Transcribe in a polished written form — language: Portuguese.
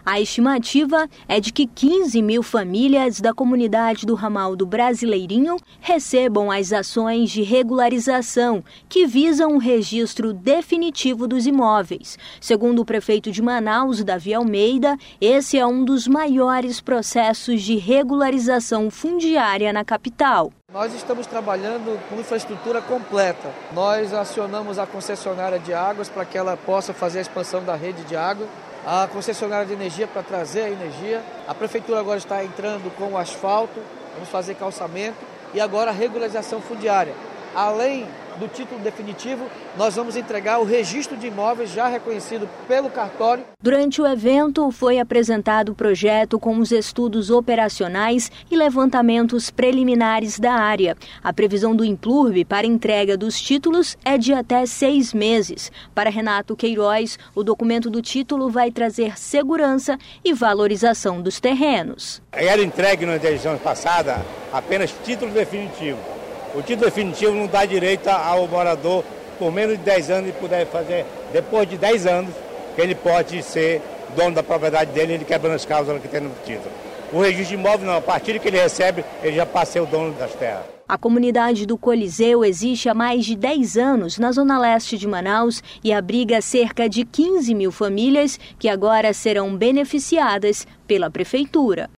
A estimativa é de que 15 mil famílias da comunidade do ramal do Brasileirinho recebam as ações de regularização que visam o registro definitivo dos imóveis. Segundo o prefeito de Manaus, Davi Almeida, esse é um dos maiores processos de regularização fundiária na capital. Nós estamos trabalhando com infraestrutura completa. Nós acionamos a concessionária de águas para que ela possa fazer a expansão da rede de água, a concessionária de energia para trazer a energia. A prefeitura agora está entrando com o asfalto, vamos fazer calçamento e agora a regularização fundiária. Além do título definitivo, nós vamos entregar o registro de imóveis já reconhecido pelo cartório. Durante o evento, foi apresentado o projeto com os estudos operacionais e levantamentos preliminares da área. A previsão do Implurb para entrega dos títulos é de até 6 meses. Para Renato Queiroz, o documento do título vai trazer segurança e valorização dos terrenos. Era entregue na eleição passada apenas título definitivo. O título definitivo não dá direito ao morador, por menos de 10 anos, ele puder fazer, depois de 10 anos, que ele pode ser dono da propriedade dele, ele quebrando as cláusulas que tem no título. O registro de imóvel não, a partir que ele recebe, ele já passa a ser o dono das terras. A comunidade do Coliseu existe há mais de 10 anos na zona leste de Manaus e abriga cerca de 15 mil famílias que agora serão beneficiadas pela prefeitura.